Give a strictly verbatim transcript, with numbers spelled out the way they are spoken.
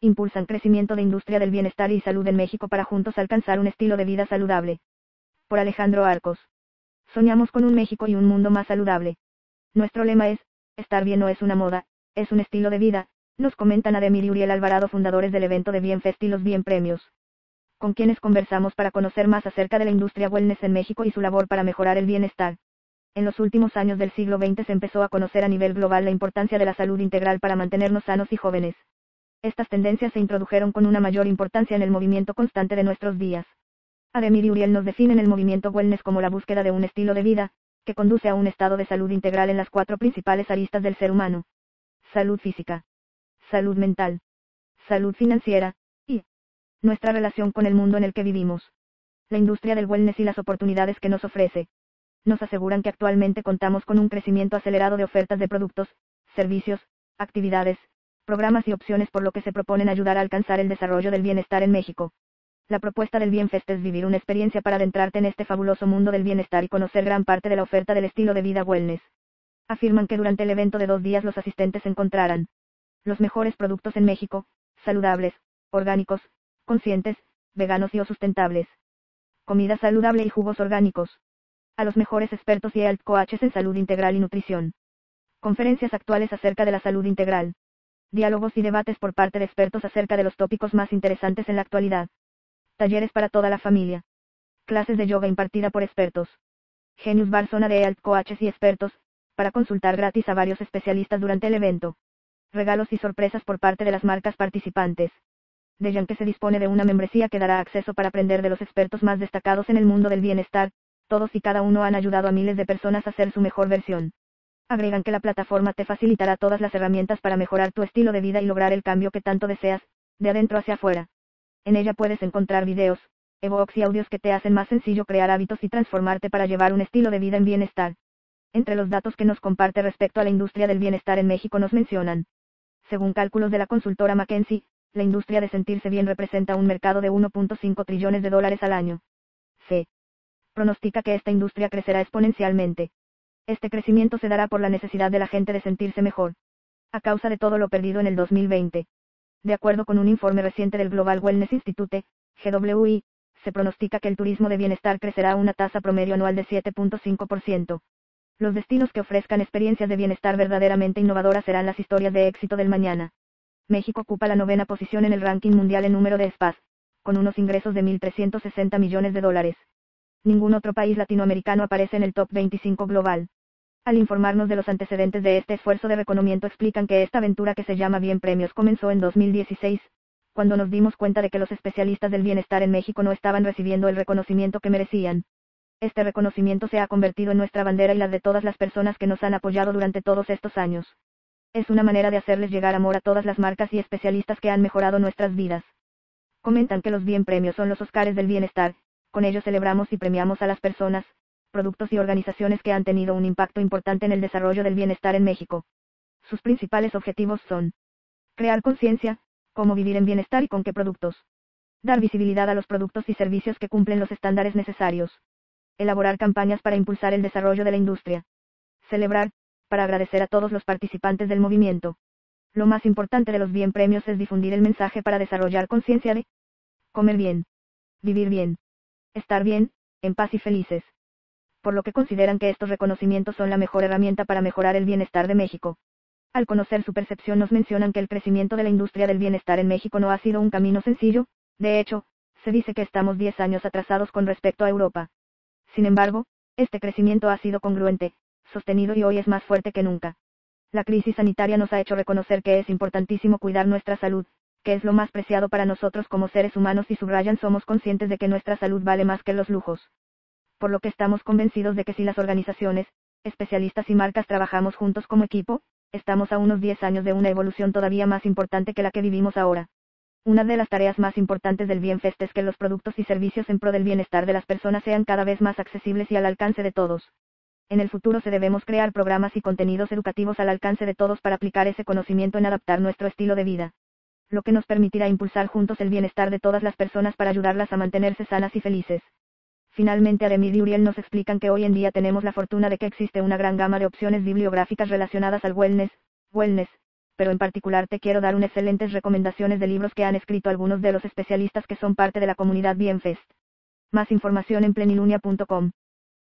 impulsan crecimiento de industria del bienestar y salud en México para juntos alcanzar un estilo de vida saludable. Por Alejandro Arcos. Soñamos con un México y un mundo más saludable. Nuestro lema es, estar bien no es una moda, es un estilo de vida, nos comentan Ademir y Uriel Alvarado, fundadores del evento de Bienfest y los Bien Premios, con quienes conversamos para conocer más acerca de la industria wellness en México y su labor para mejorar el bienestar. En los últimos años del siglo veinte se empezó a conocer a nivel global la importancia de la salud integral para mantenernos sanos y jóvenes. Estas tendencias se introdujeron con una mayor importancia en el movimiento constante de nuestros días. Ademir y Uriel nos definen el movimiento wellness como la búsqueda de un estilo de vida, que conduce a un estado de salud integral en las cuatro principales aristas del ser humano: salud física, salud mental, salud financiera, y nuestra relación con el mundo en el que vivimos. La industria del wellness y las oportunidades que nos ofrece nos aseguran que actualmente contamos con un crecimiento acelerado de ofertas de productos, servicios, actividades, programas y opciones, por lo que se proponen ayudar a alcanzar el desarrollo del bienestar en México. La propuesta del Bienfest es vivir una experiencia para adentrarte en este fabuloso mundo del bienestar y conocer gran parte de la oferta del estilo de vida wellness. Afirman que durante el evento de dos días los asistentes encontrarán los mejores productos en México, saludables, orgánicos, conscientes, veganos y o sustentables, comida saludable y jugos orgánicos, a los mejores expertos y health coaches en salud integral y nutrición, conferencias actuales acerca de la salud integral, diálogos y debates por parte de expertos acerca de los tópicos más interesantes en la actualidad, talleres para toda la familia, clases de yoga impartida por expertos, Genius Bar, zona de health coaches y expertos, para consultar gratis a varios especialistas durante el evento, regalos y sorpresas por parte de las marcas participantes. Dejan que se dispone de una membresía que dará acceso para aprender de los expertos más destacados en el mundo del bienestar. Todos y cada uno han ayudado a miles de personas a ser su mejor versión. Agregan que la plataforma te facilitará todas las herramientas para mejorar tu estilo de vida y lograr el cambio que tanto deseas, de adentro hacia afuera. En ella puedes encontrar videos, ebooks y audios que te hacen más sencillo crear hábitos y transformarte para llevar un estilo de vida en bienestar. Entre los datos que nos comparte respecto a la industria del bienestar en México nos mencionan: según cálculos de la consultora McKinsey, la industria de sentirse bien representa un mercado de uno punto cinco trillones de dólares al año. Se pronostica que esta industria crecerá exponencialmente. Este crecimiento se dará por la necesidad de la gente de sentirse mejor, a causa de todo lo perdido en el dos mil veinte. De acuerdo con un informe reciente del Global Wellness Institute, G W I, se pronostica que el turismo de bienestar crecerá a una tasa promedio anual de siete punto cinco por ciento. Los destinos que ofrezcan experiencias de bienestar verdaderamente innovadoras serán las historias de éxito del mañana. México ocupa la novena posición en el ranking mundial en número de spas, con unos ingresos de mil trescientos sesenta millones de dólares. Ningún otro país latinoamericano aparece en el top veinticinco global. Al informarnos de los antecedentes de este esfuerzo de reconocimiento, explican que esta aventura que se llama Bien Premios comenzó en dos mil dieciséis, cuando nos dimos cuenta de que los especialistas del bienestar en México no estaban recibiendo el reconocimiento que merecían. Este reconocimiento se ha convertido en nuestra bandera y la de todas las personas que nos han apoyado durante todos estos años. Es una manera de hacerles llegar amor a todas las marcas y especialistas que han mejorado nuestras vidas. Comentan que los Bien Premios son los Óscares del bienestar. Con ellos celebramos y premiamos a las personas, productos y organizaciones que han tenido un impacto importante en el desarrollo del bienestar en México. Sus principales objetivos son: crear conciencia, cómo vivir en bienestar y con qué productos; dar visibilidad a los productos y servicios que cumplen los estándares necesarios; elaborar campañas para impulsar el desarrollo de la industria; celebrar, para agradecer a todos los participantes del movimiento. Lo más importante de los Bien Premios es difundir el mensaje para desarrollar conciencia de comer bien, vivir bien, estar bien, en paz y felices. Por lo que consideran que estos reconocimientos son la mejor herramienta para mejorar el bienestar de México. Al conocer su percepción, nos mencionan que el crecimiento de la industria del bienestar en México no ha sido un camino sencillo. De hecho, se dice que estamos diez años atrasados con respecto a Europa. Sin embargo, este crecimiento ha sido congruente, sostenido y hoy es más fuerte que nunca. La crisis sanitaria nos ha hecho reconocer que es importantísimo cuidar nuestra salud, que es lo más preciado para nosotros como seres humanos, y subrayan: somos conscientes de que nuestra salud vale más que los lujos. Por lo que estamos convencidos de que si las organizaciones, especialistas y marcas trabajamos juntos como equipo, estamos a unos diez años de una evolución todavía más importante que la que vivimos ahora. Una de las tareas más importantes del Bienfest es que los productos y servicios en pro del bienestar de las personas sean cada vez más accesibles y al alcance de todos. En el futuro se debemos crear programas y contenidos educativos al alcance de todos para aplicar ese conocimiento en adaptar nuestro estilo de vida, lo que nos permitirá impulsar juntos el bienestar de todas las personas para ayudarlas a mantenerse sanas y felices. Finalmente, Ademir y Uriel nos explican que hoy en día tenemos la fortuna de que existe una gran gama de opciones bibliográficas relacionadas al wellness, wellness, pero en particular te quiero dar unas excelentes recomendaciones de libros que han escrito algunos de los especialistas que son parte de la comunidad Bienfest. Más información en plenilunia punto com.